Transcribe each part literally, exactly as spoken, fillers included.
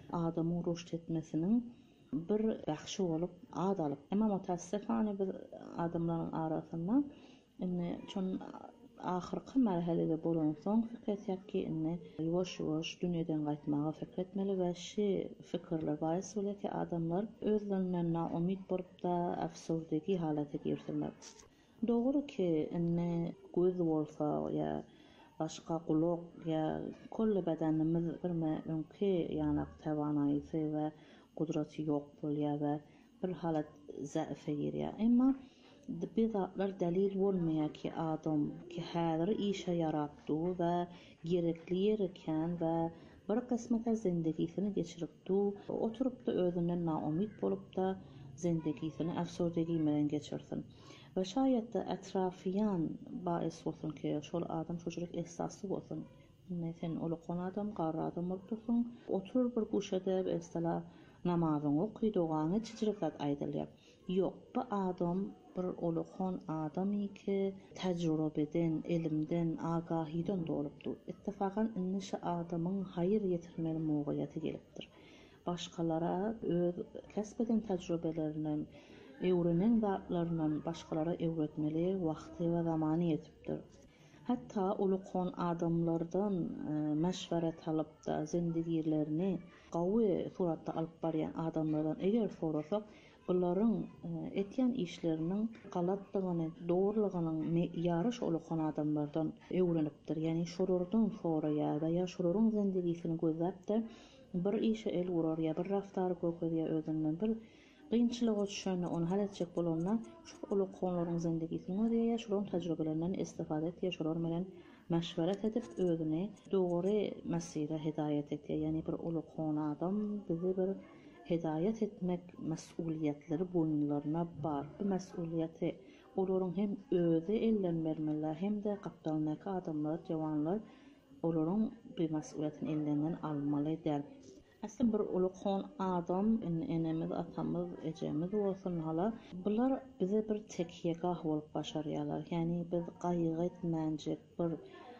adamın rüşt etmesinin bir baxşı olup adalıp. Ama mutasifane biz adamların arasında inne çon ahırkı merhalede bolan soň fikret ýa-ki inne ýuwaş-ýuwaş dünýeden gaýtmaga fikretmeli we şi fikirler baýys bolýarki adamlar özlerinden naumyt bolup da afsurdagi halata girýärler. Dogry ki inne göz bolsa ýa başga gulak ýa kolly bedenimiz bir mümkin ýanak tawanaýysy we gudraty ýok bolýar we bir halat zaýfa girýär. Emma bizatlar delil bolmaýar ki adam ki häzir işe yaratdy we gerekli ýerken we bir kysmata zindegisini geçiripdi. Oturup da özünden naumyt bolup da zindegisini afsurdagi bilen geçirsin. Ve şayet de etrafiyan baýys bolsun ki şol adam şojulyk esasly bolsun. Näsen olukon adam, garry adam bolupdyň. Oturur bir guşada estala namazyny okuýdygany çyjyrykat aýdylýar. Ýok, bu adam bir olukon adamy ki tejrübeden, ilimden, agahiden dolupdy. Ittifakan inne şu adamyň haýyr ýetirmeli mogaýaty gelipdir. Başkalara öz kesbeden tejrübelerinden, öwrenen zatlarynyň başkalara öwretmeli wagty we zamany ýetipdir. Hatta olukon adamlardan e, meşweret alyp da zindigilerini gawy suratda alyp barýan adamlardan eger sorasak, buların e, etýän işleriniň galatdygyny, dogrulygynyň ýaryş olukon adamlardan öwrenipdir. Ýani şolardan soraýar we şolaryň zindigisini gözläp de bir işe el gurar ýa bir raftary gökürýär özünden bir qiyinçylyga düşýände onu hal etjek bolanlar şu ulukonlaryň zindigisini öýär, şolaryň tejrübelerinden istifade etýär, şolar bilen meşweret edip özüni dogry mesire hidaýet etýär. Ýani bir ulukon adam bizi bir hidaýet etmek mesuliyetleri boyunlaryna bar. Bu mesuliyeti olaryň hem özü elden bermeli hem de gapdalnaky adamlar, jawanlar olaryň bu mesuliýetini ellerinden almaly der. Aslında bir ulukon adam, enemiz, atamız, ejemiz olsun hala, bular bize bir tekiyegah bolup başarýarlar. Yani biz gaýygy etmänjek bir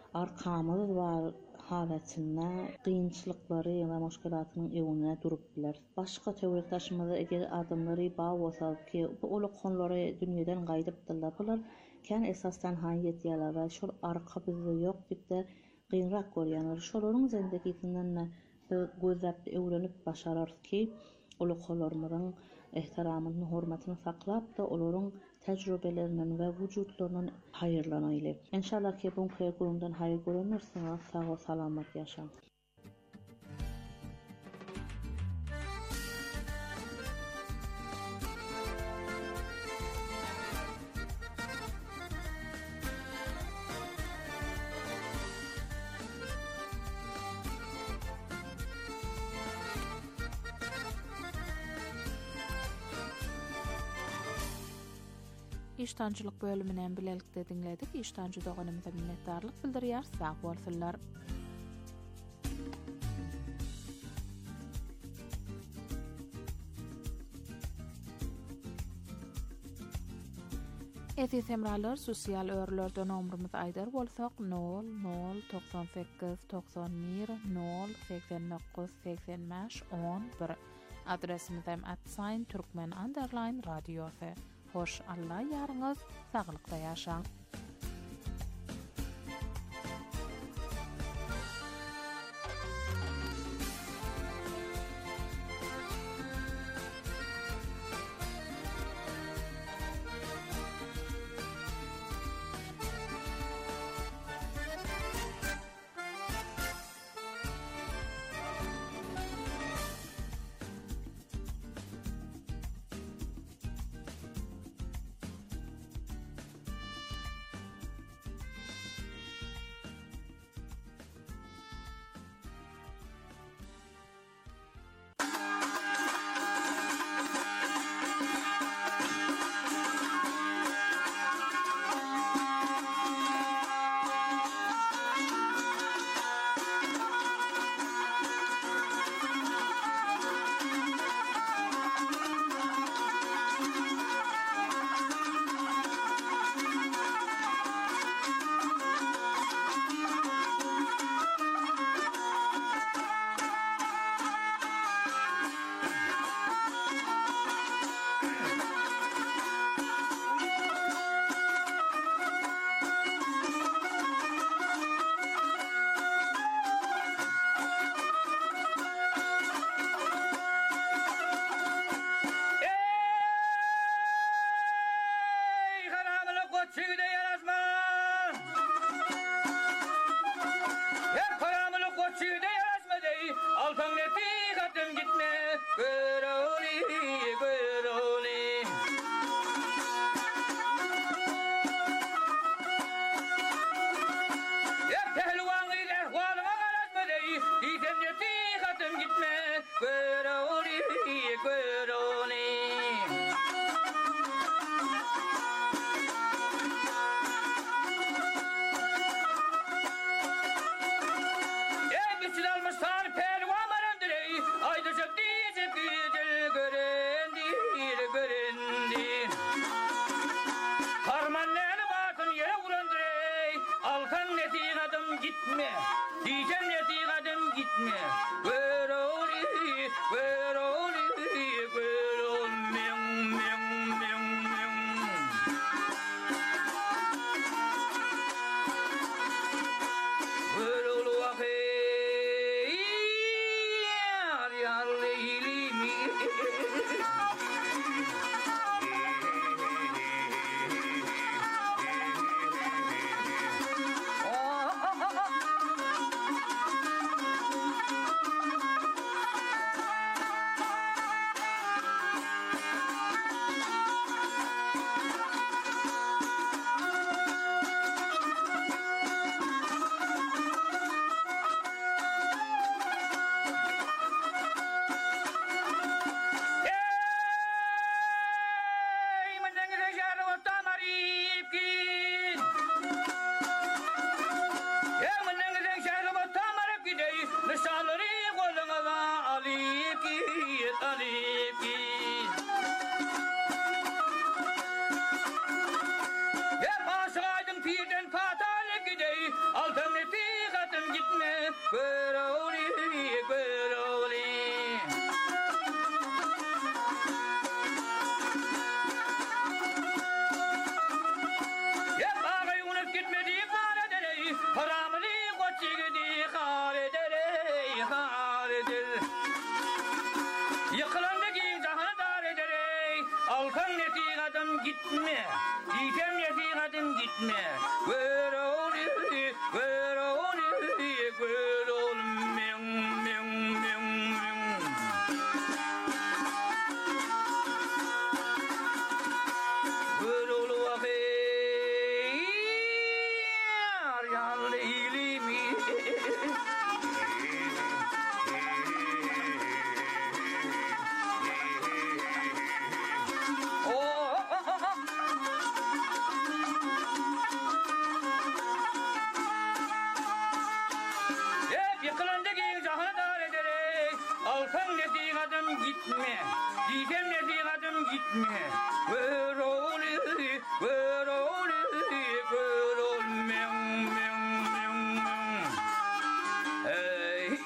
arkamız var halatynda qiyinçylyklary we muşkulatynyň öňüne durup biler. Başga tewrekdaşymyza eger adamlary ba bolsa ki bu ulukonlary dünýeden gaýdypdylar. Bular kän esasdan haýyt ýalar we şol arka bizde ýok diýip de qiyinrak görýänler. Şolaryň zindegisinden gözläp öwrenip başarar ki ulukonlarymyň ehtiramyny, hormatyny saklap da olaryň tejrübelerinden we wujudlarynyň haýyrlanaýly. İnşallah ki bu köýgüründen haýyr görenler sağ we salamat ýaşa. İştancılık bölümünden bilelikde dinledik. İştancı doganymyza minnetdarlyk bildirýär. Sag bolsunlar. Eti semralar sosial örlerden ömrümüz aýdar bolsak nol nol doksan sekiz doksan bir nol seksen dokuz seksen beş on bir adresimiz hem at sign türkmen underline radiosu. Hoş Allah ýaryňyz saglykda ýaşaň. göroni göroni ya pehlivan ile walma garatmadi diyem yeti katım gitme göroni göroni gitme diyeceğim yetiğin adım gitme göroni göroni göroni meng meng meng meng görolu ahe yar yar leylimi gitme diyeceğim yetiğin adım gitme göroni göroni göroni meng meng meng meng görolu ahe yar yar leylimi gitme diyeceğim yetiğin adım gitme göroni göroni göroni meng meng meng meng hey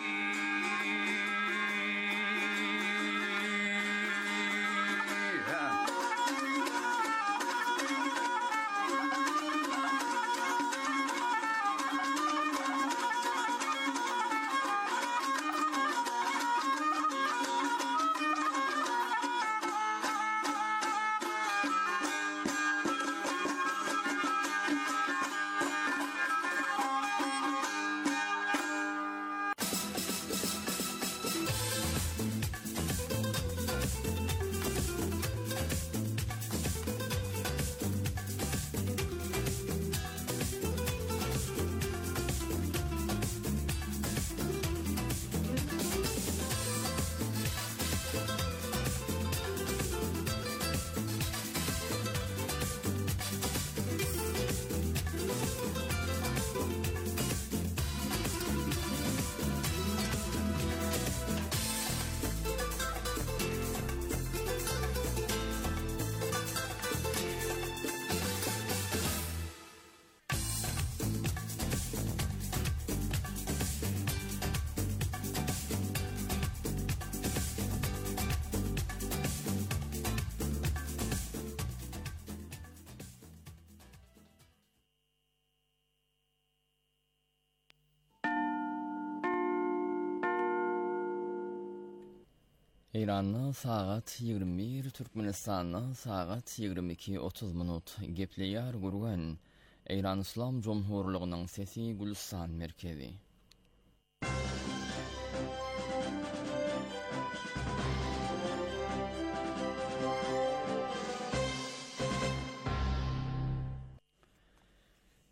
İran'da saat yigirmi bir, Türkmenistan'da saat yigirmi iki otuz minut. Gepleýär gurgan İran İslam Cumhurluğunyň sesi Gülistan merkezi.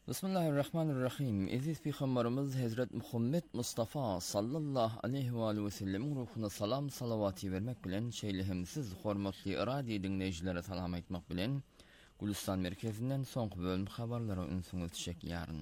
Bismillahirrahmanirrahim. Aziz Peygamberimiz Hazret Muhammed Mustafa sallallahu aleyhi ve aleyhi ve sellem ruhuna salam salavati vermek bilen şeýlehimsiz hormatly radio dinleýijilere salam aýtmak bilen Gülistan merkezinden soňky bölüm habarlara ünsüňiz çek ýaryn.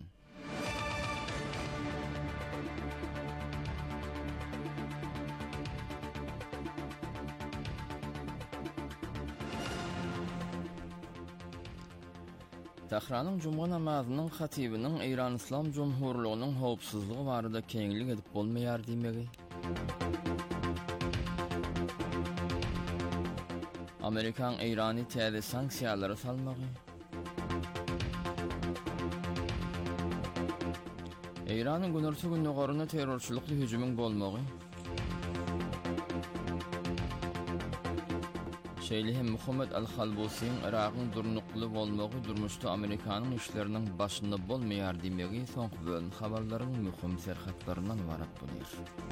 Tehranyň Juma namazynyň hatibiniň Eýran Islam Jumhurlygynyň howpsuzlygy barada keňlik edip bolmaýar diýmegi. Amerikan Eýrany täze sanksiýalary salmagy. Eýranyň günersi günnägärine terrorçylykly hüjümüň bolmagy. Şeýlehim Muhammed al-Halbusiň Iragyň durnukly bolmagy durmuşda Amerikanyň işleriniň başynda bolmaýar diýmegi soňky bölüm habarlarynyň möhüm serhatlarynyň ibarat bolýar.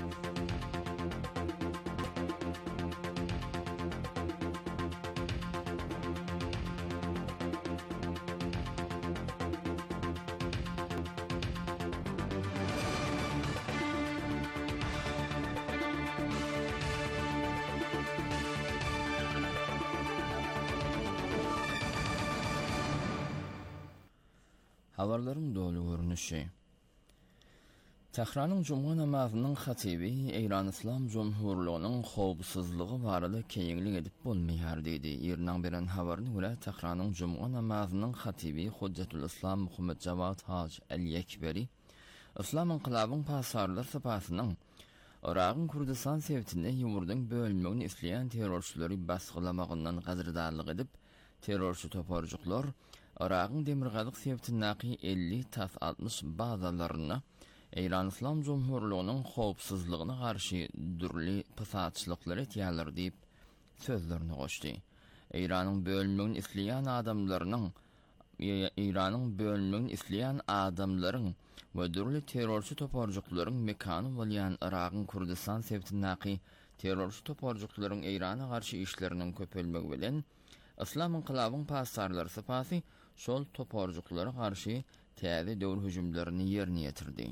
Habarlaryň dolu görnüşi. Tehranyň Juma namazynyň hatibi Eýran Islam Jumhurlygynyň howpsuzlygy barada keňlik edip bolmaýar diýdi. Ýerden beren habaryna görä Tehranyň Juma namazynyň hatibi Hujjatul Islam Muhammed Jawad Haj al-Ekberi Islam inqilabyň pasarlar sapasynyň Iragyň Kurdistan sewtinde ýumurdyň bölmegini isleýän terrorçylary basgylamagynyň gazydarlyk edip terrorçy toparjyklar Iragyň demirgalyk sewtindäki elli tas altmış bazalaryna Eýran Islam Jumhurlygynyň howpsuzlygyna garşy dürli pysatçylyklar etýärler diýip sözlerini goşdy. Eýranyň bölmegini isleýän adamlarynyň Eýranyň bölmegini isleýän adamlaryň we dürli terrorçy toparjyklaryň mekany bolýan Iragyň Kurdistan sewtindäki terrorçy toparjyklaryň Eýrana garşy işleriniň köpelmegi bilen Islam inqilabyň pasarlary sapasy şol toparjyklara garşy täze döwür hüjümlerini ýerine ýetirdi.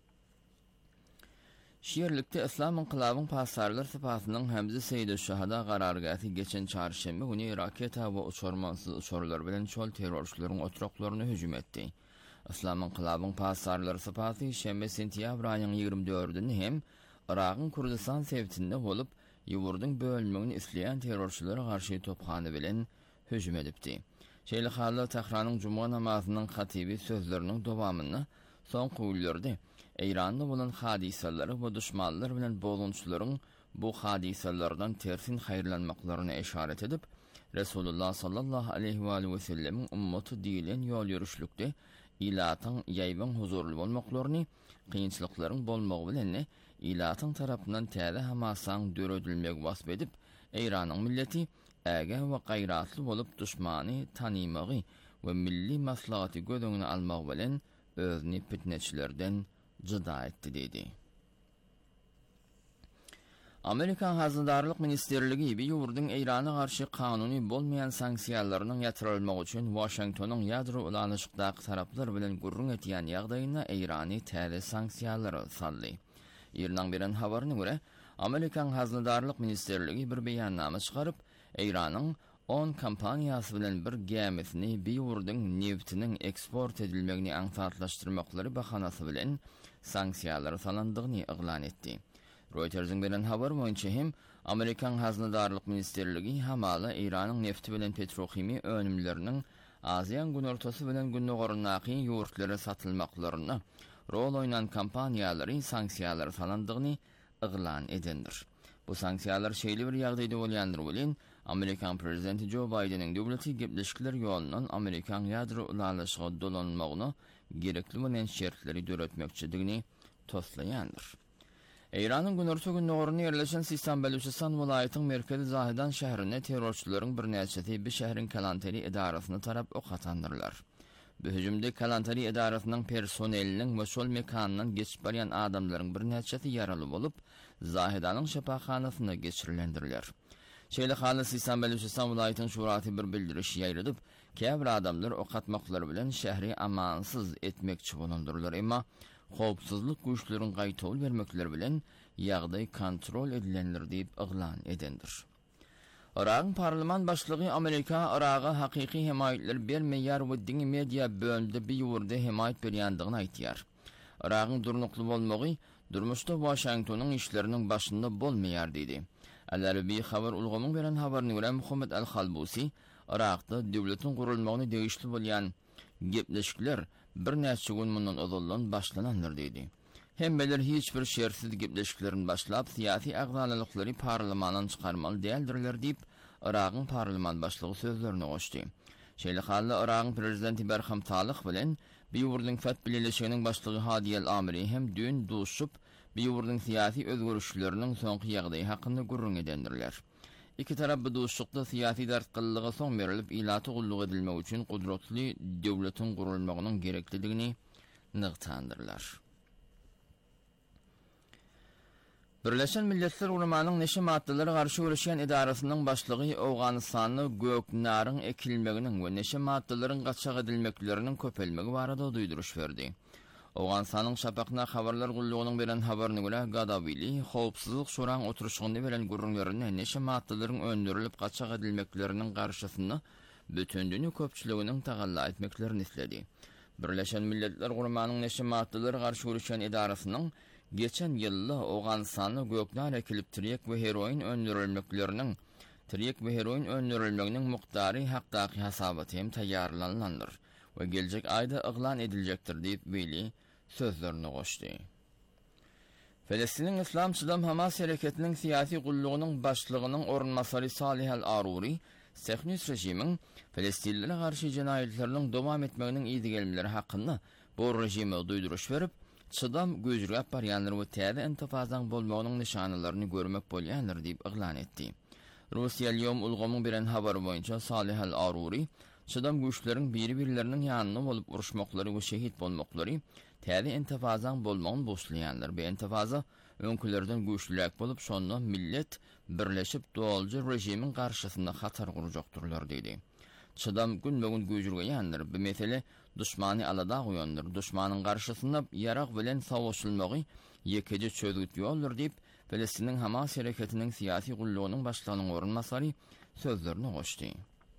Şeýerlikde Islam inqilabyň pasarlary sapasynyň Hamza Seýid Şahada garargaty geçen çarşembe güni raketa we uçurmansyz uçurlar bilen şol terrorçylaryň otraklaryna hüjüm etdi. Islam inqilabyň pasarlary sapasy şembe sentýabr aýynyň ýygrimi dördünde hem Iragyň Kurdistan sewtinde bolup ýurdyň bölmegini isleýän terrorçylara garşy topxana bilen hüjüm edipdi. Şeýle halda Tehranyň Juma namazynyň hatibi sözleriniň dowamyny soňky günlerde Eýranda bolan hadisalary we düşmanlar bilen bolançylaryň bu hadisalardan tersin haýyrlanmaklaryna işaret edip Resulullah sallallahu aleyhi we aleyhi we sellem ummaty diýilen ýol ýürüşlükde ilatyň ýaýban huzurly bolmaklaryny, kynçylyklaryň bolmagy bilen ilatyň tarapyndan täze hamasaň döredilmegi wasp edip Eýranyň milleti äge we gaýratly bolup düşmany tanymagy we milli maslahaty gödüňüne almak bilen özüni fitneçilerden jyda etdi diýdi. Amerikan Hazydarlyk Ministerligi bir ýurdyň Eýrana garşy kanuny bolmaýan sanksiýalarynyň ýatyrylmagy üçin Washingtonyň ýadro ulanyşykdaky taraplar bilen gurrun etýän ýagdaýyna Eýrany täze sanksiýalary saldy. Ýerden beren habaryna görä Amerikan Hazydarlyk Ministerligi bir beýannama çykaryp Eýranyň on kompaniýasy bilen bir gemisini bir ýurdyň neftiniň eksport edilmegini aňsatlaşdyrmaklary bahanasy bilen sanksiýalary salandygyny eglan etdi. Reuters'ın beren habar boýunça hem Amerikan Hazydarlyk Ministerligi hamaly Eýranyň nefti bilen petrokimi önümleriniň Aziýan gün ortasy bilen günnägärnaky ýurtlary satylmaklaryna rol oýnan kompaniýalary sanksiýalary salandygyny eglan edendir. Bu sanksiýalar şeýle bir ýagdaýda bolýandyr bilen Amerikan prezidenti Joe Biden'in döwleti gepleşikler ýolundan Amerikan ýadro ulanyşyga dolanmagyny gerekli bolan şertleri döretmekçidigini toslaýandyr. Eýranyň günersi günnägärine ýerleşen Sistan Beluçistan welaýatynyň merkezi Zahidan şäherine terrorçylaryň bir näçesi bir şäherin Kalantari idarasyna tarap ok atandyrlar. Bu hüjümde Kalantari idarasynyň personeliniň we şol mekanynyň geçip barýan adamlaryň bir näçesi ýaraly bolup, Zahidanyň şapahanasyna geçirilendirler. Şeýle haly Sysan Beluçistan vilayatynyň şuraty bir bildiriş ýaýradyp, käbir adamlar okatmaklary bilen şähri amansyz etmekçi bolundurlar, emma howpsuzlyk güýçleriň gaýtawl bermekleri bilen ýagdaý kontrol edilendir diýip yglan edendir. Iraqyň parlament başlygy Amerika Iraga hakyky himayetler bermeýär we diňi media bölümde bir ýurda himayet berýändigini aýtýar. Iraqyň durnukly bolmagy durmuşda Washingtonyň işleriniň başynda bolmaýar diýdi. Al-Arabi habar ulgamyň beren habaryna görä Muhammed Al-Halbusi Irakda döwletiň gurulmagyny degişli bolýan gepleşikler bir näçe gün mundan uzaldan başlanandyr diýdi. Hemmeler hiç bir şersiz gepleşiklerin başlap siyasi agzalalyklary parlamandan çykarmaly däldirler diýip Irakyň parlament başlygy sözlerini goşdy. Şeýle halda Irakyň prezidenti Berham Talyk bilen bir ýurdyň Feth bileşiginiň başlygy Hadi el-Amiri hem dün duşup bir ýurdyň siyasi özgürüşleriniň soňky ýagdaýy hakynda gurrun edendirler. İki tarap bu duşukda siyasi dartqyllyga soň berilip ilaty gulluk edilmek üçin kudretli döwletiň gurulmagynyň gerekliligini nygtandyrlar. Birleşen Milletler Ulamanyň neşe maddalary garşy görüşen idarasynyň başlygy Awganystany göknaryň ekilmeginiň we neşe maddalaryň gaçak edilmekleriniň köpelmegi barada duýduruş berdi. Awganystanyň şapakna habarlar gullugynyň beren habaryna görä Gadawili howpsuzlyk şuraň oturuşyny beren gurrunlaryny neşe maddalaryň öndürilip gaçak edilmekleriniň garşysyny bütündüni köpçüliginiň tagalla etmeklerini isledi. Birleşen Milletler Ulamanyň neşe maddalary garşy görüşen idarasynyň geçen ýylda Awganystany göknar ekilip tirek we heroin öndürilmekleriniň tirek we heroin öndürilmeginiň muqdary hakdaky hasabaty hem taýýarlanandyr we geljek aýda yglan ediljekdir diýip Bili sözlerini goşdy. Filistiniň Islamçylar Hamas hereketiniň siýasy gullugynyň başlygynyň orunmasary Salih el-Aruri Sehnus rejimiň Filistinlere garşy jenaýetleriniň dowam etmeginiň ýygygelmeleri hakynda bu rejime duýduruş berip, çydam göjürgäp barýanlar we täze intifazaň bolmagynyň nişanalaryny görmek bolýanlar diýip yglan etdi. Russiýa ýom ulgamyň beren habary boýunça Salih el-Aruri çydam güýçleriň biri-birleriniň ýanyna bolup uruşmaklary we şehit bolmaklary täze intifazaň bolmagyny boşlaýanlar. Bu intifaza öňkülerden güýçlüräk bolup, şonda millet birleşip doaljy rejimiň garşysynda hatar gurajakdyrlar diýdi. Çydam günbegün göjürgeýändir. Bu mesele düşmany alada goýandyr. Düşmanyň garşysynda ýarak bilen sawuşylmagy ýekeje çözgüt ýoldur diýip Filistiniň Hamas hereketiniň siýasy gullugynyň başlygynyň orunmasary sözlerini goşdy.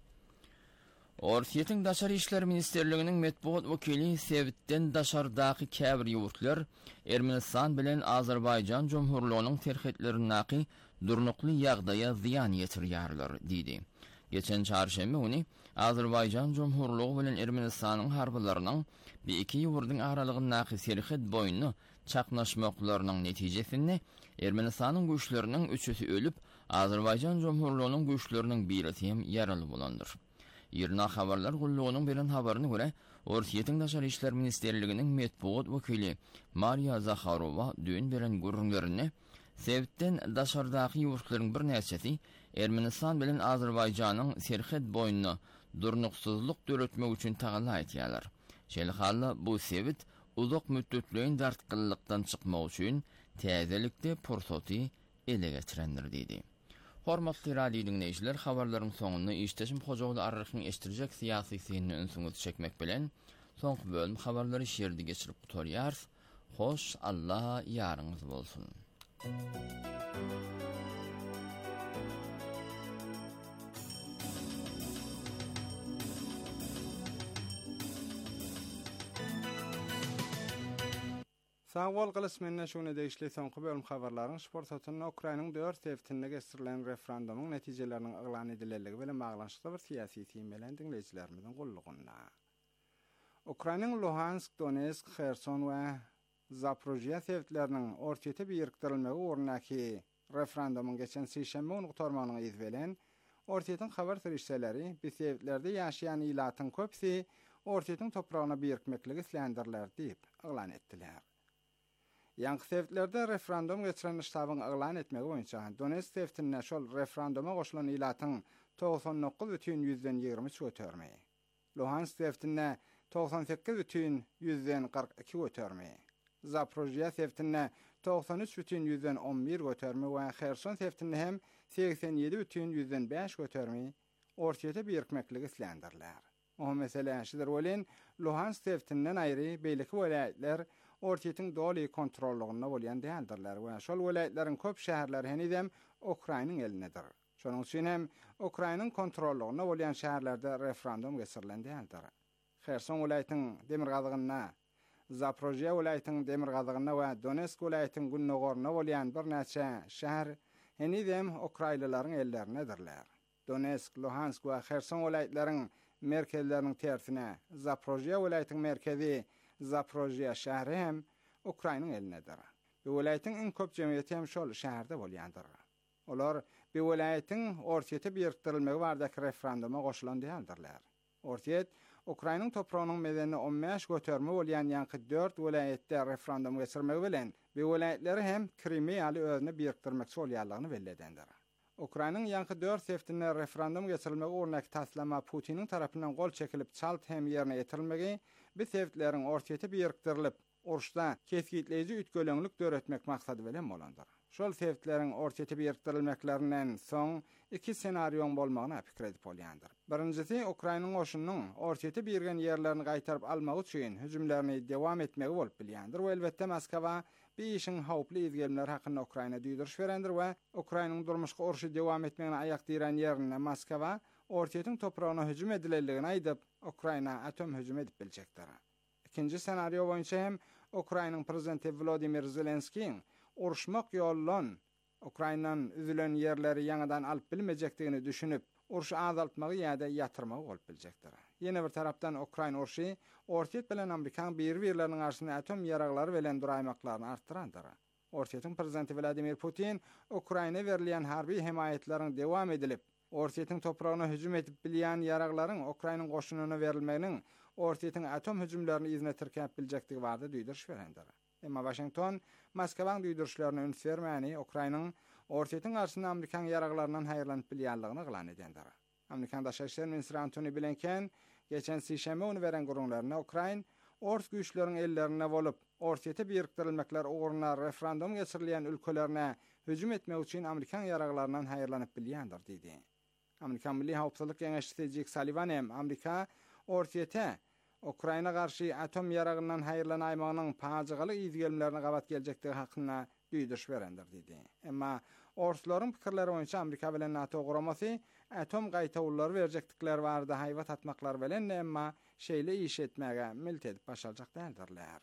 Ortiýetiň daşary işler ministerliginiň metbuat wekili Sevitden daşardaky käbir ýurtlar Ermenistan bilen Azerbaýjan Jumhurlygynyň terhetleriniň durnukly ýagdaýa ziýan ýetirýärler diýdi. Geçen çarşembe günü Azerbaýjan Jumhurlygy bilen Ermenistanyň harbylarynyň bir iki ýurdyň aralygyndaky serhet boýuny çaknaşmaklarynyň netijesinde Ermenistanyň güýçleriniň üçüsi ölüp, Azerbaýjan Jumhurlygynyň güýçleriniň biri hem ýaraly bolandyr. Ýerna habarlar gullugynyň beren habaryna görä, Ortiýetiň daşary işler ministerliginiň metbuat wekili Maria Zakharova dün beren gurrunlaryny Sevitden daşardaky ýurtlaryň bir näçesi Ermenistan bilen Azerbaýjanyň serhet boýuny durnuksuzlyk döretmek üçin tagalla etýärler. Şeýle halda bu Sevit uzak müddetliň dartqyllykdan çykmak üçin täzelikde pursaty ele getirendir diýdi. Hormatly radio dinleýijiler, habarlaryň soňunda işteşim Hojagly arrykyň eşdirjek siýasy synny öňsüňiz çekmek bilen soňky bölüm habarlary şerdi geçirip gutarýar. Hoş Allah ýaryňyz bolsun. Sağol gylysmenne şuna degişli soňky bölüm habarlaryň sportatyny Ukrainanyň dört teptinde geçirilen referendumyň netijeleriniň yglan edileligi bilen baglanşykda bir siýasy teým bilen dinleýijilerimizin gullugynda. Ukrainanyň Luhansk, Donetsk, Kherson we Zaporojye teptleriniň ortaýete birikdirilmegi ugrundaky referendumyň geçen sýşembe güni gutarmagyny ýyz bilen ortaýetin habar serişleri bu teptlerde ýaşaýan ýylatyň köpsi ortaýetin topragyna birikmekligi islendirler diýip yglan etdiler. Ýanky teptlerde referendum geçiren ştabyň yglan etmegi boýunça Donetsk teptinde şol referenduma goşulan ýylatyň doksan dokuz бүтүн ýüzden ýygrimi üç götermi. Luhansk teptinde doksan sekiz бүтүn ýüzden kırk iki götermi. Zaporojye teptinde doksan üç бүтін yüzden on bir götörmi we Kherson teftinde hem seksen yedi бүтін yüzden beş götörmi ortiyete birikmeklik islendirler. O mesele şidir bolen Luhansk teftinden ayrı beýleki welayetler ortiyetin doli kontrollugyna bolýan däldirler we şol welayetlerin köp şäherleri henidem Ukrainanyň elinedir. Şonuň üçin hem Ukrainanyň kontrollugyna bolýan şäherlerde referendum geçirilen däldir. Kherson welaýatynyň demirgazygyna, Zaporojye welaýatynyň demirgazygyna we Donetsk welaýatynyň günnogoruna bolýan bir näçe şäher henidem Ukrainalylaryň ellerinedirler. Donetsk, Luhansk we Kherson welaýatlarinyň merkezleriniň tersine Zaporojye welaýatynyň merkezi Zaporojye şäheri hem Ukrainanyň elinedir. Bu welaýatyň iň köp jemgyýeti hem şol şäherde bolýandyr. Olar bu welaýatyň ortiyete biriktirilmegi bardaky referenduma goşulan däldirler. Ortiyet Ukrainanyň toprağynyň medenini on beş götörme bolýan ýanky dört welaýetde referendum geçirmegi bilen bu welaýetleri hem Krimiýaly özüne biriktirmekçi bolýanlygyny belledendir. Ukrainanyň ýanky dört seftinde referendum geçirilmegi urnak taslama Putiniň tarapyndan gol çekilip çalt hem ýerine ýetirilmegi bu seftleriň ortiyete biriktirilip uruşda kesgitleyici ütgölöňlük döretmek maksady bilen bolandyr. Şol seftleriň ortiyete biriktirilmeklerinden soň iki senaryon bolmagyna pikir edip bolýandyr. Birincisi Ukrainanyň goşunynyň ortiyete birgen ýerlerini gaýtaryp almak üçin hüjümlerini dowam etmegi bolup bilýändir we elbetde Moskwa bu işin hawply izgelmeleri hakynda Ukraina duýduruş berendir we Ukrainanyň durmuşy uruşy dowam etmegine aýak diýen ýerine Moskwa ortiyetin toprağına hücum edilenligini aýdyp Ukraina atom hücum edip biljekdir. İkinci senaryo boýunça hem Ukrainanyň prezidenti Volodymyr Zelenskiň uruşmak ýollan Ukrainanyň üzülen ýerleri ýangydan alyp bilmejekdigini düşünüp uruşy azaltmagy ýa-da ýatyrmagy bolup biljekdir. Ýene bir tarapdan Ukraina uruşy ortiyet bilen Amerikan bir-birleriniň arasynda atom ýaraglary bilen duraýmaklaryny artdyrandyr. Ortiyetin prezidenti Vladimir Putin Ukraina berilýän harby himayetleriň dowam edilip ortiyetin toprağına hücum edip bilýän ýaraglaryň Ukrainanyň goşunyna berilmeginiň ortiyetin atom hüjümlerini izne tirkäp biljekdigi barada duýduruş berendir. Emma Washington Moskwaň duýduruşlaryna üns bermäni Ukrainanyň ortiyetin garşysynda Amerikan ýaraglarynyň haýırlanyp bilýänligini glan edendir. Amerikan Daşary işler ministri Antony Blinken geçen sişeme onu beren gurulmaryna Ukraina ort güýçleriň ellerine bolup ortiyete biriktirilmekler uğruna referendum geçirilýän ülkelerine hüjüm etmek üçin Amerikan ýaraglarynyň haýırlanyp bilýändir diýdi. Amerikan Milli Hawpsuzlyk Geňeşçisi Jake Sullivan hem Amerika ortiyete Ukraina garşy atom ýaragyndan haýyrlanaýmagynyň pajagyly izgelmelerini gabat geljektigi hakynda duýduruş berendir diýdi. Emma ortlaryň pikirleri boýunça Amerika bilen NATO guramasy atom gaýtawullary berjekdikleri barada haýbat atmaklar bilen emma şeýle iş etmäge milt edip başaljak däldirler.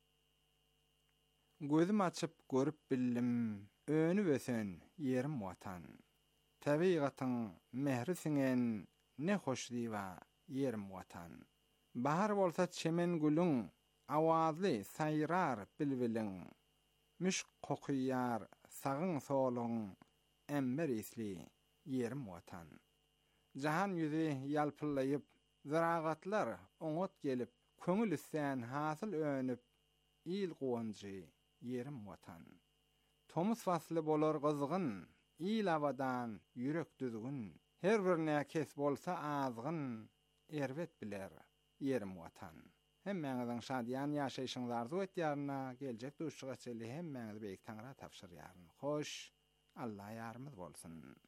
Gözüm açyp görüp bildim, önü besen yerim watan. Tabigatyň mehri singen ne hoş diýwa yerim watan. Bahar bolsa çemen gülüň, awazly sayrar bilbiliň. Müşk kokuýar, sagyň soluň, emmer isli yerim watan. Jahan ýüzi ýalpyllaýyp, ziragatlar oňat gelip, köňül isän hasyl önüp, il gowanjy yerim watan. Tomus fasly bolar gyzgyn, il awadan ýürek düzgün. Her bir näkes bolsa azgyn, erbet biler yerim watan. Hemmeňiziň şadyan ýaşaýyşyňyzy arzu etýärine geljek duşçuga çeli hemmeňizi beýik Taňra tapşyrýaryn. Hoş, Allah ýarymyz bolsun.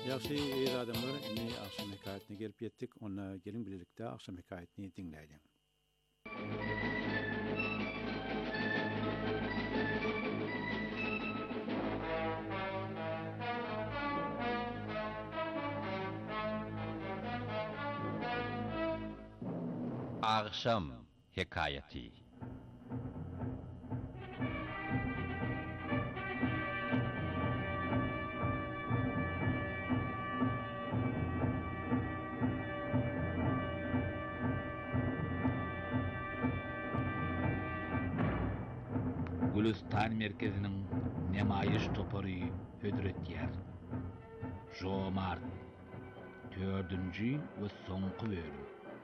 Yaxşı iyi adamlar, ne akşam hikayetine gelip yettik. Onunla gelin birlikte akşam hikayetini dinleyelim. Akşam hikayeti. Gülistan merkezinin nemayiş toparı hödretyer. Jomart. Dördüncü ve sonku bölüm.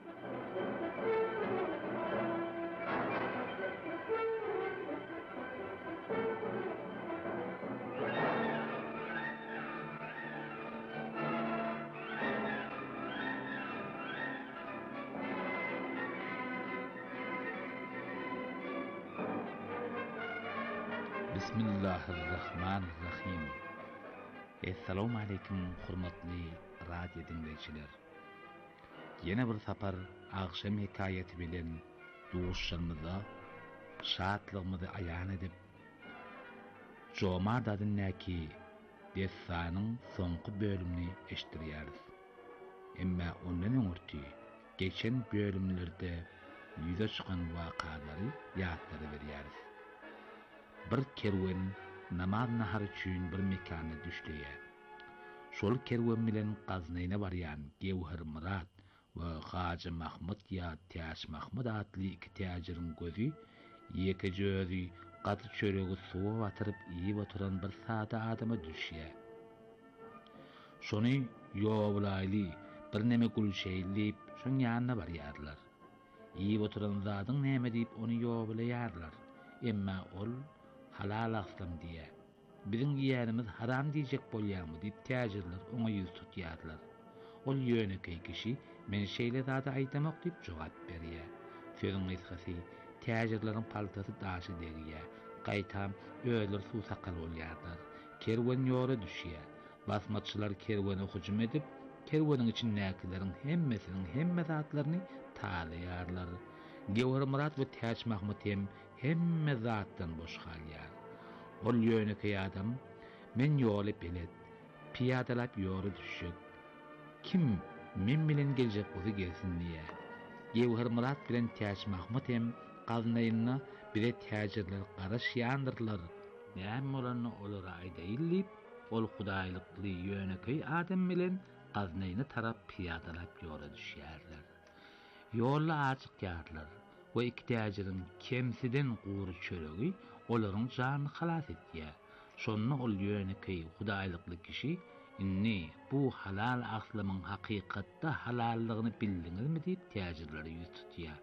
Bismillahirrahmanirrahim. Assalamu alaykum hurmatly radio dinleyiciler. Yine bir sapar akşam hikayeti bilen duşanmıza şatlığımızı ayan edip Jomart adındaki desanın sonku bölümünü eşitiriyoruz. Emma ondan öňürti geçen bölümlerde yüze çıkan vakaları yadları veriyoruz. Bir kerwen namaz nahar üçin bir mekana düşdiye. Şol kerwen bilen Gaznayna baryan Gewher Murat we Hacı Mahmud ya Täş Mahmud adly iki täjirin gözü ýeke jözi gaty çöregi suwa batyryp iýip oturan bir sada adama düşýär. Şony ýoğulayly bir neme gülşeýlip şoň ýanyna barýarlar. Iýip oturan zadyň näme diýip ony ýoğulaýarlar. Emma ol halal aslam diye. Bizim ýerimiz haram diýjek bolýarmy diýip täjirler oňa ýüz tutýarlar. Ol ýönekeý kişi men şeýle zada aýtamak diýip jogap berýär. Sözüň esasy täjirleriň paltasy daşy degýär. Gaýtam öýler suw sakal bolýarlar. Kerwen ýola düşýär. Basmaçylar kerwene hujum edip, kerweniň içindäkilerin hemmesiniň hemme zatlaryny talaýarlar. Gewher Murat we Täş Mahmud hem hemme zatdan boş galýar. Ol ýönekeý adam men ýoly bilet, piyadalap ýory düşýär. Kim men bilen geljek bolsa gelsin diýe. Gewher Murat bilen Täş Mahmud hem Gaznaýyna bire täjirler garaş ýandyrlar. Näme bolany olara aýdaýylyp, ol hudaýlykly ýönekeý adam bilen Gaznaýyna tarap piyadalap ýory düşýärler. Ýolda açyk ýarlar. Ve iki täjirin kemsiden gury çöregi olaryň janyny halas etýär. Şonu ol ýönekeý hudaýlykly kişi inni bu halal aslamyň hakykatda halallygyny bildiňizmi diýip täjirleri ýüz tutýar.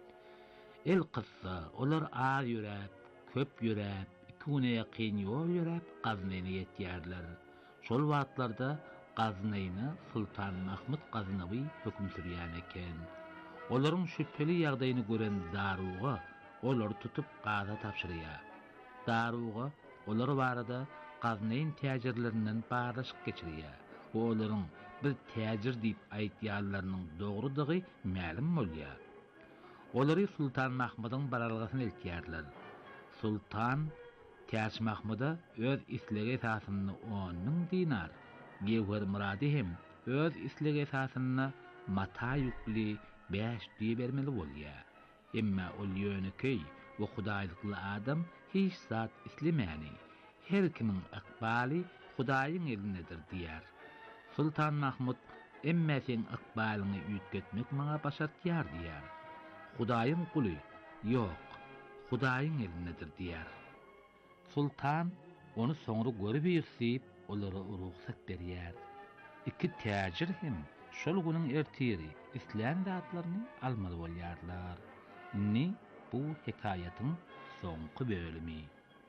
El qissa olar az ýörep, köp ýörep, iki güne ýakyn ýol ýörep Gaznaýyna ýetýärler. Şol wagtlarda Gaznaýyna Sultan Mahmud Gaznawy hökm sürýän eken. Olaryň şüpheli ýagdaýyny gören daruga olary tutup gaza tapşyrýar. Daruga olar barada Gaznaýyň täjirlerinden barlaşyk geçirýär. Olaryň bir täjir diýip aýtýarlarynyň dogrudygy ma'lum bolýar. Olary Sultan Mahmudyň baralgysyny eltýärler. Sultan Täş Mahmuda öz islegi esasyny on ming dinar, Gewher Murady hem öz islegi esasyny mata ýükli beş diye bermeli bolýar. Emma ol ýönekeý we hudaýlykly adam hiç zat islemäni. Her kimiň akbaly Hudaýyň elindedir diýär. Sultan Mahmud emma sen akbalyny üýtgetmek maňa başartýar diýär. Hudaýyň kuly ýok, Hudaýyň elindedir diýär. Sultan onu soňra görüp ýyrsip olara ruhsat berýär. Iki täjir hem şol günüň ertiri isläm zatlaryny almaly bolýarlar. Ni bu hikayatyň soňky bölümi.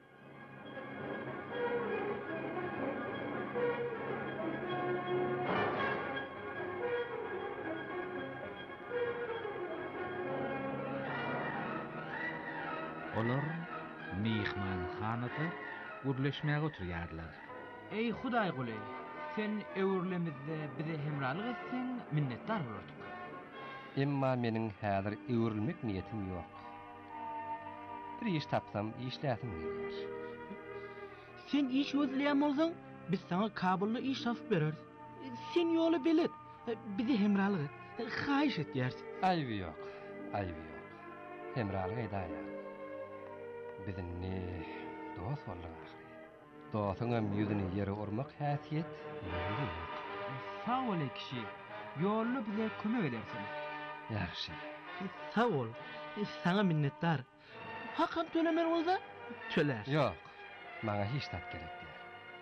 Olar mehmanhanada gürleşmäge oturýarlar. Ey Hudaý guly, Sen öwürlemizde bize hemralyk etsen minnetdar bolardyk. Emma meniň häzir öwrülmek niýetim ýok. Bir iş tapsam işläsim gelir. Sen iş özleýän bolsaň, biz sana kabully iş tapyp bereriz. Sen ýoly bilet, bizi hemralyk et, haýyş etýärsiň. Aýby ýok, aýby ýok. Hemralyk edaýar. Bizini dost bolan ahry. Dostuňam ýüzüni ýere urmak häsiýet mende ýok. Sag ol kişi, ýolly bize kömek edersin. Ýaxşy. Sag ol, sana minnetdar. Hakam tölemer bolsa, töler. Ýok, maňa hiç tap gerek değil.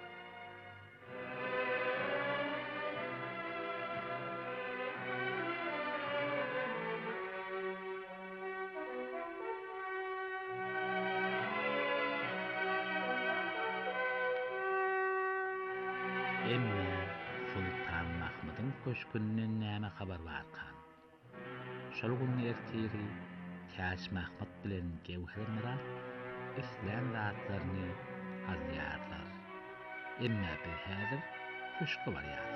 Emma Sultan Mahmud'un köşkünden näme habar barkan? Şol gün ertiri Kaş Mahmud bilen Gewher Mirat islam zatlaryny hazýarlar. Emma bir häzir köşkü barýar.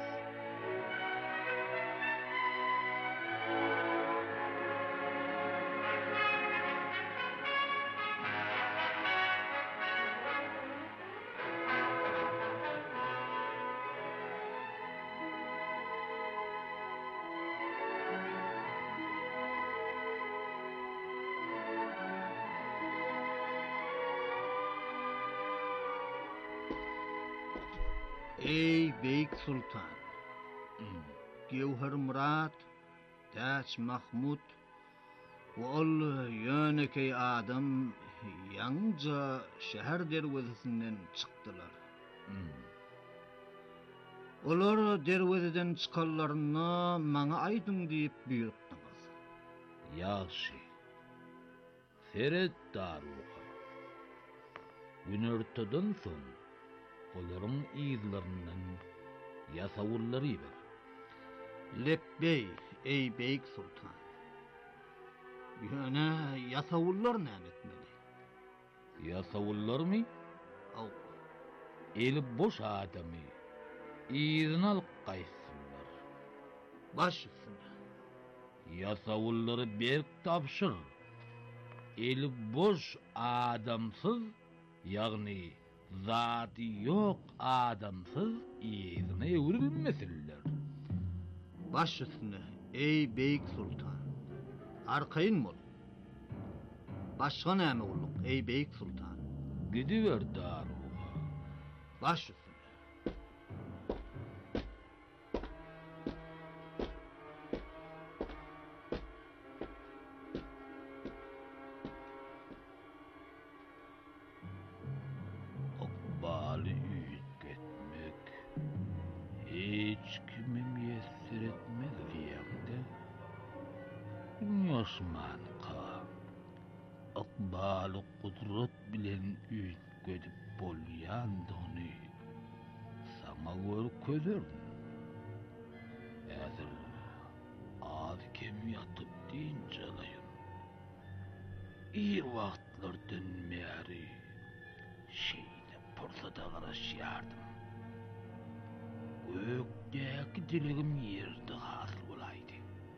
Ey Beyk Sultan, Gewher Mirat, Kaş Mahmud, ol ýönekey adam ýangyja şäher derwezisinden çykdylar. Olar derweziden çykanlaryna maňa aýdyň diýip buýrupdyňyz. Ýaşy. Ferit Daruha. Günerteden soň olaryň ýyzlaryndan ýasawullary ber. Lebbey, ey Beyk Sultan. Ýöne ýasawullar näme etmeli? Ýasawullarmy? Aw, Eli boş adamy ýyzyny alyp gaýtsylar. Baş üstüne. Ýasawullary berk tapşyr. Eli boş adamsyz, ýagny zaty ýok adamsyz ýyzyny öwrülmesinler. Baş üstüne, ey Beyk Sultan. Arkaýyn bol. Başga näme ulluk, ey Beyk Sultan? Gidiver Daruha. Baş üstüne. Okbaly üýtgetmek hiç kime müessir etmez diýende. Ýosmanka Okbaly kudret bilen üýtgedip bolýandygyny sana görkezerdim. Häzir az kem ýatyp diýinçalaýyn. Ir wagtlardan bäri şeýle pursada garaşýardım. Gökdäki diligim ýerde hasyl bolaydy.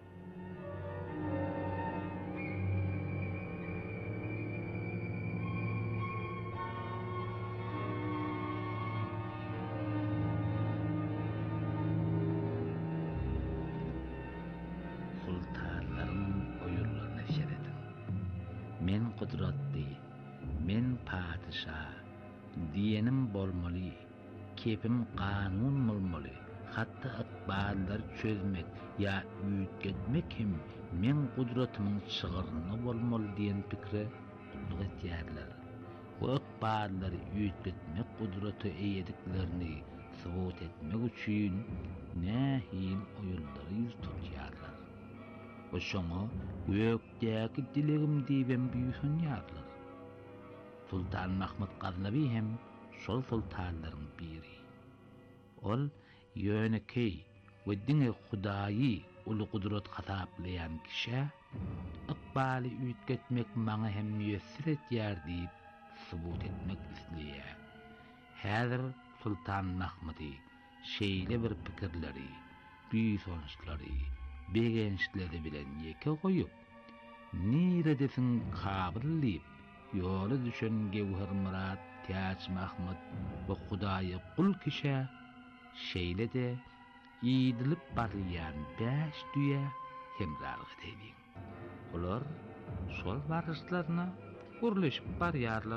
Sultanlaryň oýurlaryna şeredim. Men kudratly, men padişa, diyenim bolmaly, kepim kanun bolmaly. Hatta akballar çözmek ya üýtgetmek hem men kudratynyň çygyryny bolmaly diýen pikre uluk etýärler. Bu akballary üýtgetmek kudraty eýediklerini subut etmek üçin nähil oýunlary ýüz tutýarlar. O şoňa gökdäki dilegim diýen büýüsünýärler. Sultan Mahmud Gaznavi hem şol sultanlaryň biri. Ol ýönekey we diňe Hudaýy uly kudrat hasaplayan kişi akbaly üýtgetmek maňa hem müessir etýär diýip subut etmek isleýär. Häzir Sultan Mahmudy şeýle bir pikirleri, büýsonçlary, begençleri bilen ýeke goýup, nire desin kabil diýip, ýola düşen Gewher Murat, Täç Mahmud we Hudaýy kul kişe şeýle de ýydılıp barýan beş düýe hemrarlyk edýän. Olar şol barışlaryna gurulýyp barýarlar.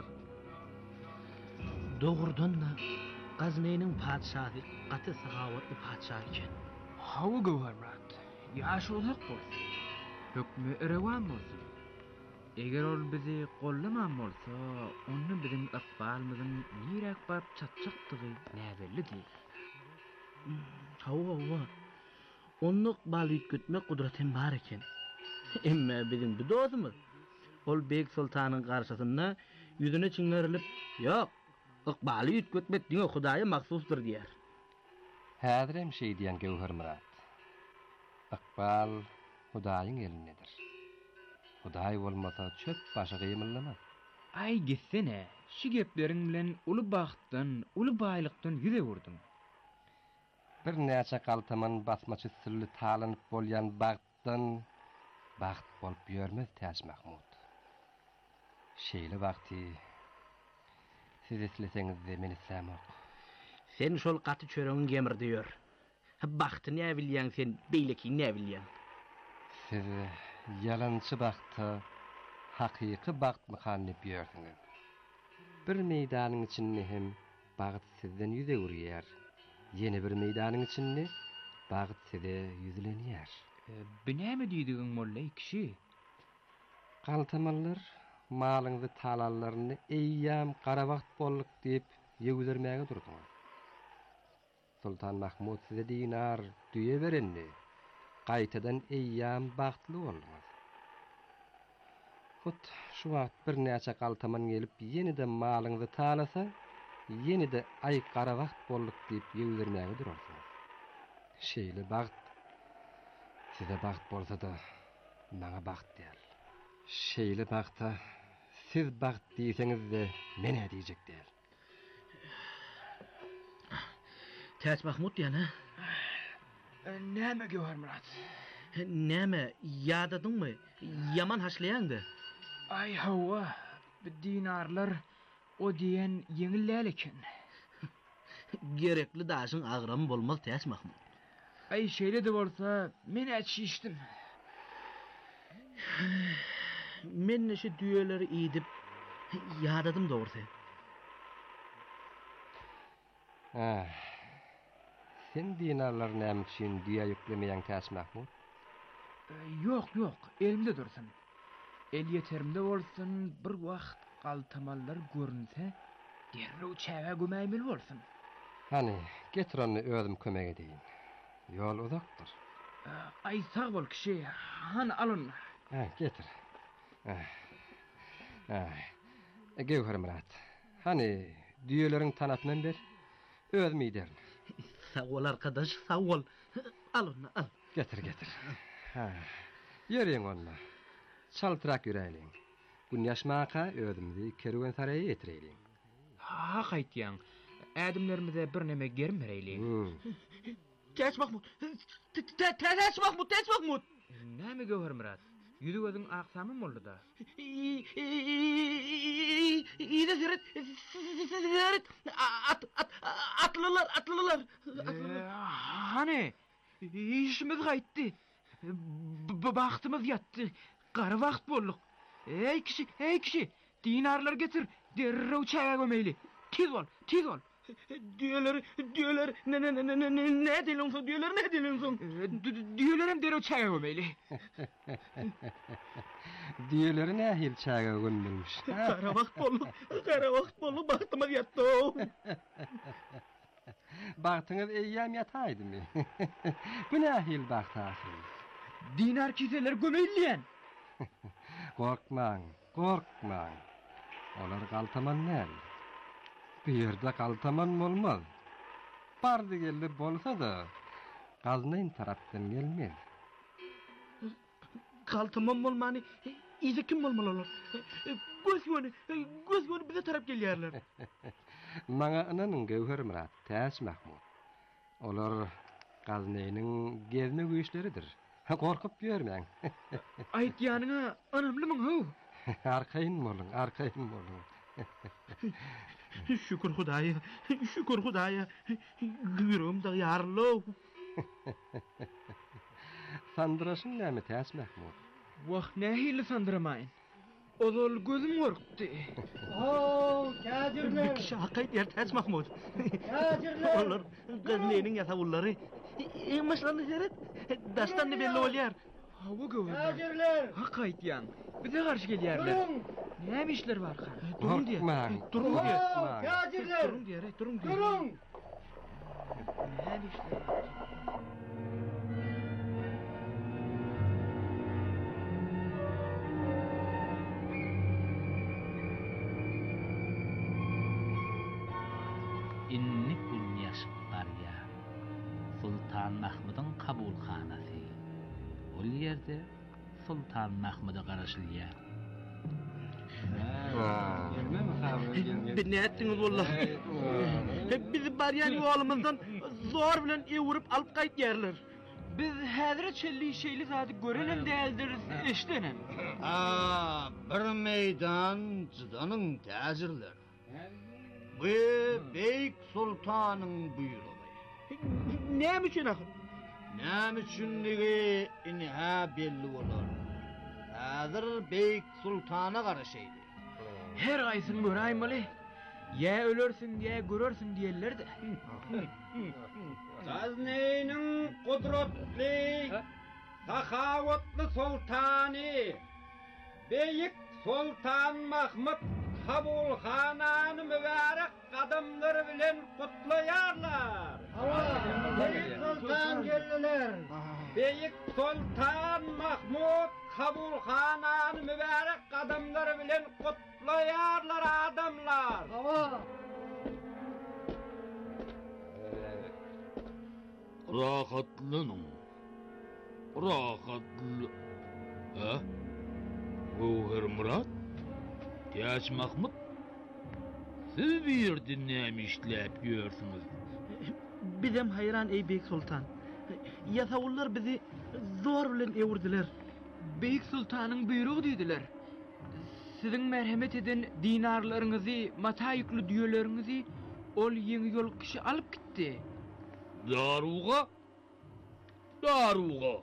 Dogurdan da Gazneýniň padşahy gaty sagawatly padşah eken. Hawa Gewher Murat, ýaşy uzak bolsun, hökmü erewan bolsun. Eger ol bizi gollaman bolsa, onu bizim aqbalymyzyň nirek barp çatçakdygy näbelli diýil. Hawa hawa. Onu aqbal ýetmek gudratem bar eken. Emme bizim bu dozumyz. Ol Beyk Sultanyň garşysynda ýüzüne çiňerilip, "Ýok, aqbaly ýetmek diňe Hudaýa maksusdur" diýer. Häzir hem şey diýen Gewher Murat. Aqbal Hudaýyň elindedir. Hudaý bolmasa çöp başa gymyllamaz. Ay gitsene, şu gepleriň bilen uly bagtdan, uly baýlykdan ýüze wurdum. Bir näçe galtaman basmaçy sirli talanyp bolýan bagtdan bagt bolup ýörmez Täç Mahmud. Şeýle wagty siz esleseňiz de meni sämek. Sen şol gaty çöregiň gemirdi ýör. Bagty näme bilýän sen, beýleki näme bilýän? Siz yalançy bagty hakyky bagt mykanyp ýörsiňiz. Bir meýdanyň içinde hem bagt sizden ýüze gürýär. Yeni bir meýdanyň içinde bagt size ýüzlenýär. E, bu näme diýdigiň mollay kişi? Galtamanlar malyňyzy talallaryny eýýam gara wagt bollyk diýip ýöwürmäge durdylar. Sultan Mahmud size dinar düýe berendi. Gaýtadan eýýam bagtly boldyňyz. Hut şu wagt bir näçe galtaman gelip ýene-de malyňyzy talasa, ýene-de ay gara wagt bollyk diýip ýöwürmäge durarsyňyz. Şeýle bagt size bagt bolsa da maňa bagt diýer. Şeýle bagta siz bagt diýseňiz de mene diýjek diýer. Täç Mahmud diýene? Näme Gewher Murat? Näme ýadadyňmy? Yaman haşlaýandy. Ay hawa, bu dinarlar o diýen ýeňilläl eken. Gerekli daşyň agram bolmaz Täç Mahmud. Ay şeýle de bolsa, men äçişdim. Men neşe düýeleri ýedip ýadadym dogry. Ah. Sen dinarlar näme üçin diýe ýüklemeýän Täç Mahmud? Ýok, ýok, elimde dursun. El ýeterimde bolsun, bir wagt galtamallar görünse, derrew çäge gömäýmel bolsun. Hani, getir onu özüm kömek edeyim. Yol uzakdır. Ay sağ bol kişi, han alın. Ha, getir. Ah. Ah. Gewher Murat. Hani, düýelerin tanapman ber, özüm ýederim. Sağ ol arkadaş, sağ ol. Al onu, al. Getir, getir. Ha. Yürüyün onunla. Çaltırak yürüyleyin. Gün yaşmaka özümüzü kerwen saraya getireyleyin. Ha gaýtýan. Ädimlerimize bir neme germereyleyin. Täç Mahmud. Täç Mahmud, Täç Mahmud. Näme Gewher Murat? Ýüzü gözüň aksamy boldy da. İýde seret. Seret. At at atlylar, atlylar. Hani? İşimiz gaýtdy. Bagtymyz ýatdy. Gara wagt boldyk. Ey kişi, ey kişi, dinarlar getir. Derrew çäge gömeýli. Tiz bol, tiz bol. Düýeler, düýeler, ne ne ne ne ne ne diýilýär, düýeler ne diýilýär? Düýelerim derrew çäge gömeýli. Düýeleri nähil çäge gömülmüş. Gara wagt boldy, gara wagt boldy, bagtymyz ýatdy. Bagtyňyz eýýäm ýataýdymy? Bu nähil bagtasy? Dinar kiseler gömeýlýän. Korkmaň, korkmaň. Olar galtaman näl. Bu ýerde galtaman bolmaz. Bardy geldi bolsa da, gaznaýyn tarapdan gelmez. Galtaman bolmany, iýde kim bolmaly olar? Gözgöni, gözgöni bize tarap gelýärler. Maňa inanyň Gewher Murat, Täç Mahmud. Olar gaznenin gezme güýçleridir. Korkup görmeň. Aýtýanyňa anamlymy how? Arkaýyn bolun, arkaýyn bolun. Şükür Hudaýa, şükür Hudaýa. Güýrüm da ýarlyw. Sandıraşyň näme täs Mahmud? Wah nähili sandıramayın. Ozol gözüm gorkdy. Oo, käjirler. Bir şahyt ýer täs Mahmud. Käjirler. Olar gaznenin ýasawullary. Emaslandy jeret. Dastanny belli bolýar. Hawa göwürler. Käjirler. Hak aýtýan. Bize garşy gelýärler. Näme işler bar? Durun diýe. Durun diýe. Käjirler. Durun diýe, durun diýe. Durun. Näme işler? inni kunyaş barya Sultan Mahmud'un kabulxanasy. Ol ýerde Sultan Mahmud'a garaşylýar. Bir näetdiňiz wallahi. Bizi baryan ýolumyzdan zor bilen ewirip alyp gaýtýarlar. Biz häzir çelli şeýli zady görelen däldir, eşlenen. Aa, bir meydan cydanyň täzirler. Bu Beyk Sultanyň buýrugy. Näme üçin ahyr? Näme üçinligi inha belli bolar. Häzir Beyk Sultana garaşydy. Her gaýsyny göräýin bole. Ýa ölersiň, ýa görersiň diýerler-de. Gazneýniň gudratly, tahawatly sultany Beyik Sultan Mahmud Kabulxanany mübarek gadamlary bilen kutlaýarlar. Beyik Sultan geldiler. Beyik Sultan Mahmud Kabulxanany mübarek gadamlary bilen kutlaýarlar adamlar. Rahatlanın. Rahatlı. Ha? Gowher Murat? Täç Mahmud? Siz bir ýerde näme işläp ýörsiňiz? Bizem hayran ey Beyik Sultan. Ýasawullar bizi zor bilen ewirdiler. Beyik Sultanyň buýrugy diýdiler. Siziň merhemet eden dinarlaryňyzy, mata ýüklü düýeleriňizi ol ýeňi ýol kişi alyp gitdi. Daruga? Daruga.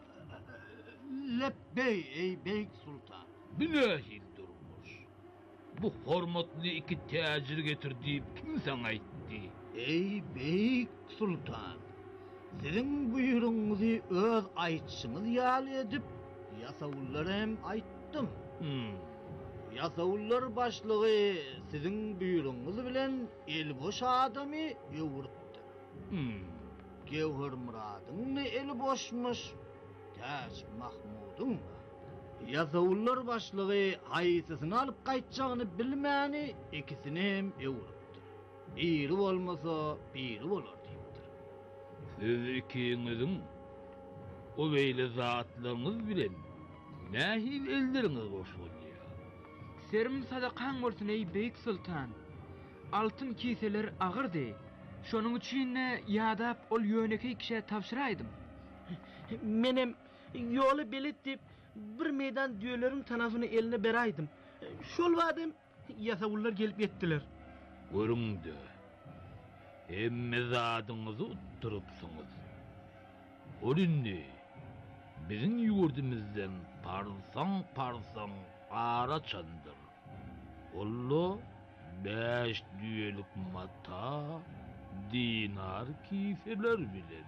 Lebbey ey Beyk Sultan. Bilahil durmuş. Bu hormatly iki täzir getirdiip kim saň aýtdy? Ey Beyk Sultan. Siziň buýrugyňyzy öz aýtşyňyz ýaly edip, ýasawullar hem aýtdym. Hmm. Ýasawullar başlygy siziň buýrugyňyz bilen elboş adamy ýewiripdi. Hmm. Gowher Muradyň eli boşmuş, Täç Mahmudyň. Ýasawullar başlygy haýsysyny alyp gaýtjagyny bilmäni ikisini hem ewiripdi. Biri bolmasa biri bolar diýipdir. Siz ikiňiziň o beýle zatlaryňyz bilen nähil elderiňiz boş bolýar. Serim sadaqaň bolsun ey Beyik Sultan. Altyn kiseler agyrdy. Şonuň üçin ýadap ol ýöneki kişe tapşyraýdym. Menem ýoly belitdip bir meydan düýeleriň tarafyny eline beraýdym. Şol wagtym ýasawullar gelip ýetdiler. Görüňdi. Emme zadyňyzy utdurypsyňyz. Olundy. Biziň ýurdumyzdan parsaň parsaň ara çandyr. Ollo beş düýelik mata, dinar kiseler bilen.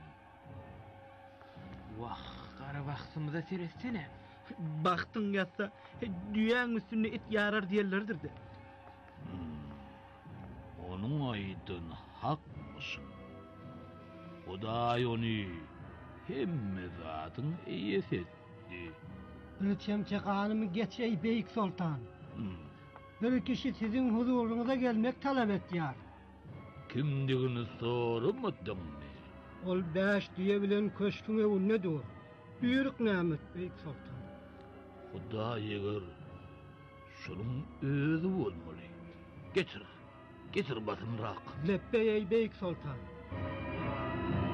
Wah, gara wagtymyza seretsene. Bagtyň ýatsa düýäň üstüne it ýarar diýerlerdir de. Hmm. Onuň aýdyn hakmyş. Hudaý ony hemme zadyň eýesetdi. Bir çemçe kanımı geçey Beyik Sultan. Hmm. Bir kişi sizin huzurunuza gelmek talep etýär. Kimdigini soramadymmy? Ol beş diye bilen köşküň ewine dur. Büyürük nämet Beyik Sultan. Hudaý eger şonuň özü bolmaly. Getir. Getir basynrak. Lebbey ey Beyik Sultan.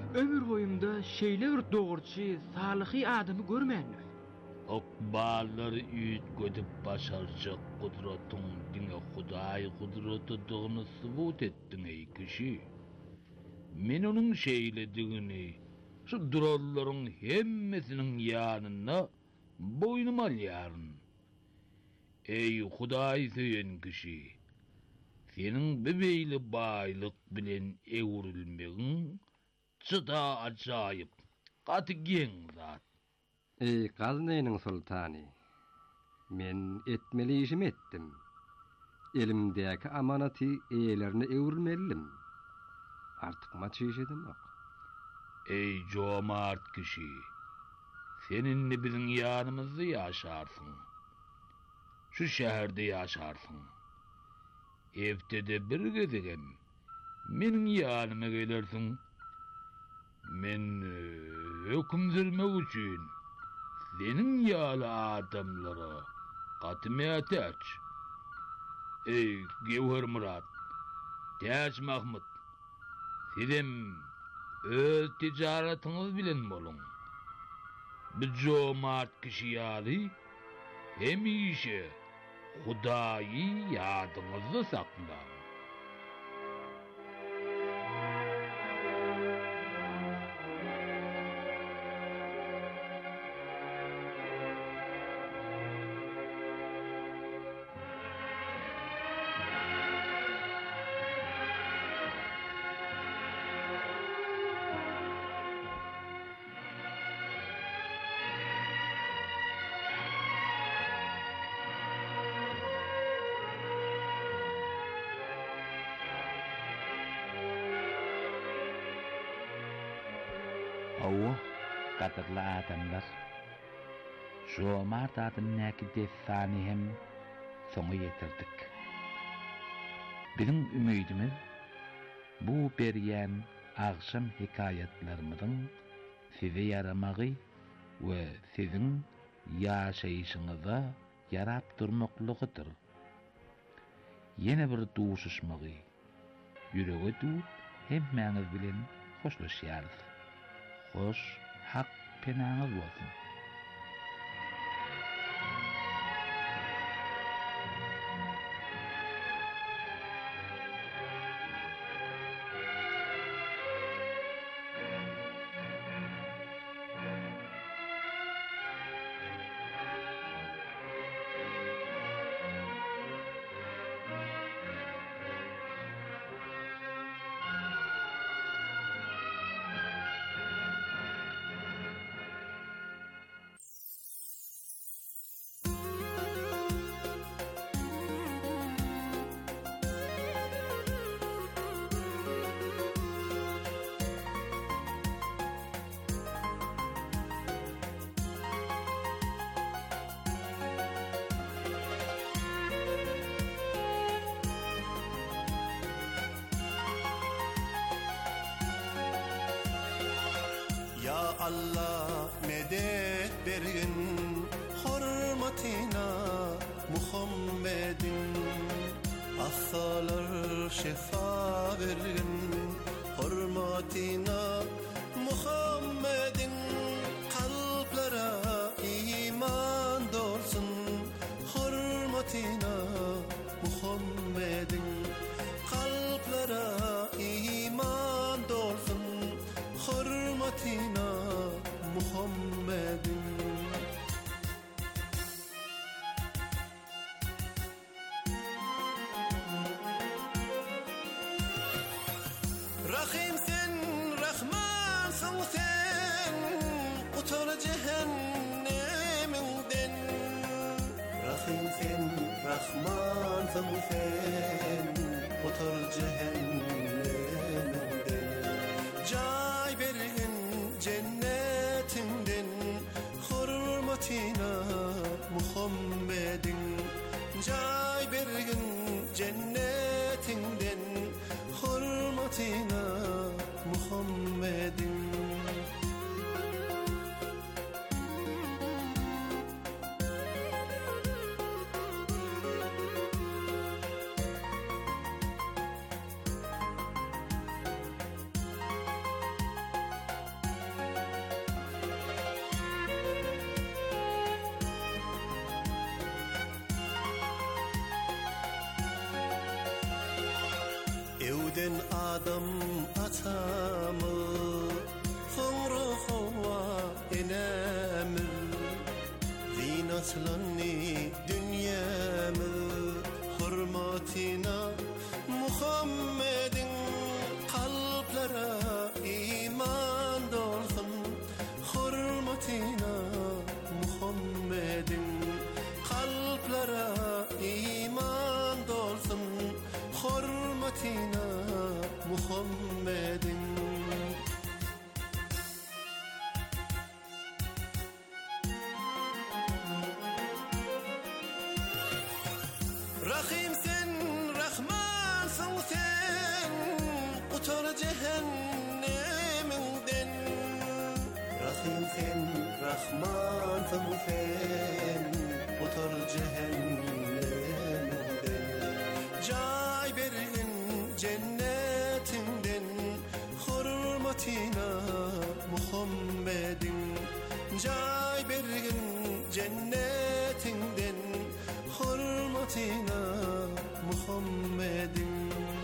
ömür boyumda şeýle bir dogurçy, salyhy adamy görmändim. Okballar üýt gödüp başarjak gudratyň diňe Hudaý gudratydygyny subut etdiň ey kişi. Men onuň şeýledigini, şu durallaryň hemmesiniň ýanyna boýnuma alýaryn. Ey Hudaý söýen kişi, seniň bebeýli baýlyk bilen ewrilmegiň çyda ajaýyp, gaty geň zat. Ey Gazneýniň sultany, men etmeli işimi etdim. Elimdäki amanaty eýlerine ewrilmelidim. Artık maç işedim ok. Ey jomart kişi, seninle bizim ýanymyzda ýaşarsyň. Şu şäherde ýaşarsyň. Evde bir gezegem, meniň ýanyma gelersiň. Men höküm zirmek üçin senin ýaly adamlara gatymät aç. Ey Gewher Murat, Täç Mahmud, sizem öz tijaretyňyz bilen boluň. Bu jomart kişi ýaly hemişe Hudaýy ýadyňyzda saklaň. Awa, gadyrly adamlar. Jomart adyny näki desany hem soňa ýetirdik. Bizim ümidimiz bu berýän agşam hikayetlerimizin size yaramagy we sizin ýaşaýyşyňyza yarap durmaklygydyr. Ýene bir duşuşmagy, ýürege dut hemmäňiz bilen hoşlaşýarys. Hoş, hak penaňyz bolsun. Ya Allah medet bergin hurmatina Muhammedin Hastalar şefa bergin hurmatina Muhammedin kalplara iman dolsun hurmatina Muhammedin kalplara iman dolsun hurmatina Muhammedin Rahim sen Rahman sen utar cehenneminden Rahim sen Rahman sen utar cehenneminden Cay bergin cennetinden hurmatina Muhammedin Cay bergin cennetinden hurmatina Muhammedin Uden adam atamı Sonra hova enemir Zinatlanni dünyamı Hürmatina Muhammedin kalplara iman dolsun Hürmatina Muhammedin kalplara iman dolsun Hürmatina Muhammedin Rahim sen Rahmansın sen Utar cehenneminden Rahim sen Rahmansın sen Utar cehenneminden Cay bergin cennetinden Hürmatina Muhammedin Cay bergin cennetinden Hürmatina Muhammedin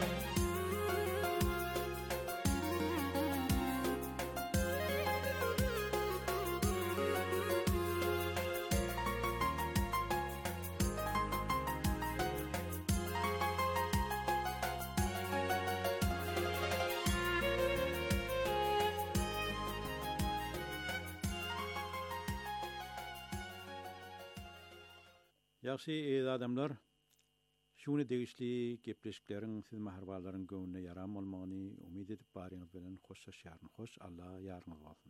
Yaxşı eýdi adamlar. Şunu degişli gepleşiklerin siz mahrbaların göwnüne yaram bolmagyny umyt edip baryňyz bilen hoşlaşýaryn. Hoş Allah ýarňyz bolsun.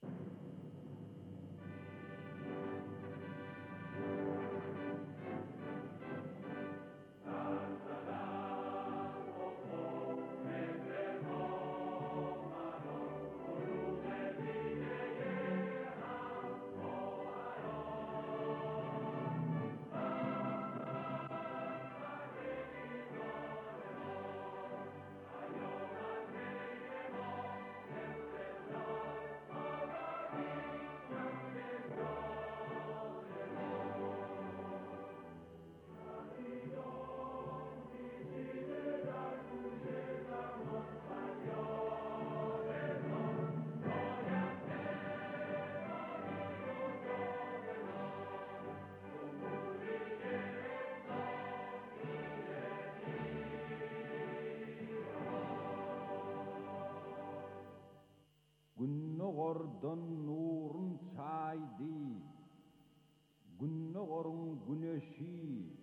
Günnogordan nurun çaydi Günnogorun güneşi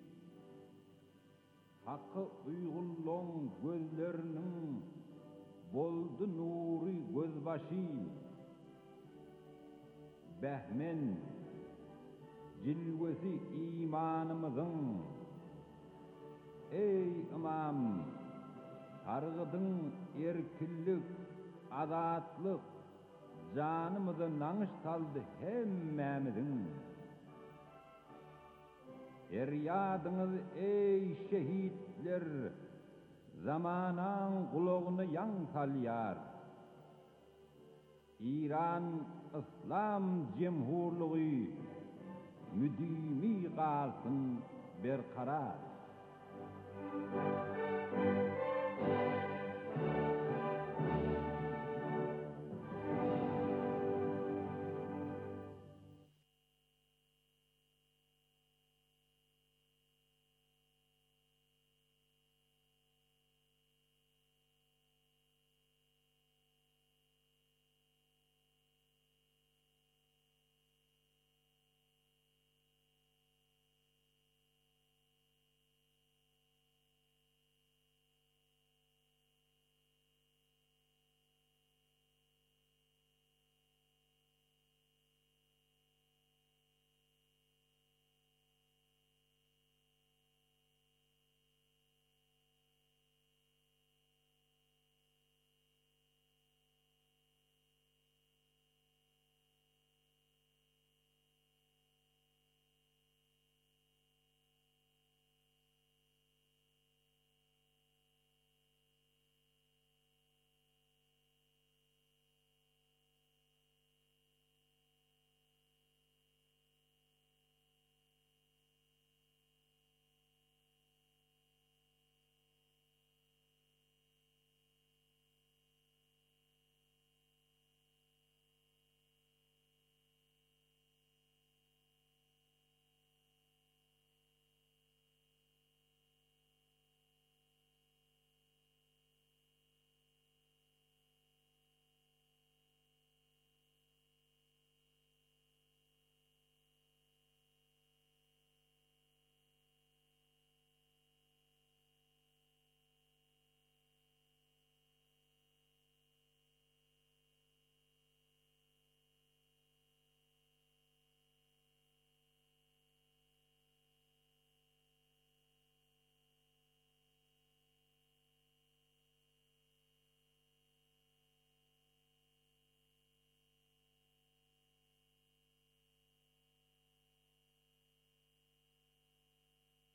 Hakkı uygulloň gözlerinin Boldu nuri gözbaşy Behmen cilvesi imanımızın Ey imam Targıdın erkillik azatlık Canımıza naňyş saldy hemmämizin Eryadyňyz ey şehitler Zamanan gulagyny ýan salýar İran İslam Cemhurlugy müdimi galsyn berkarar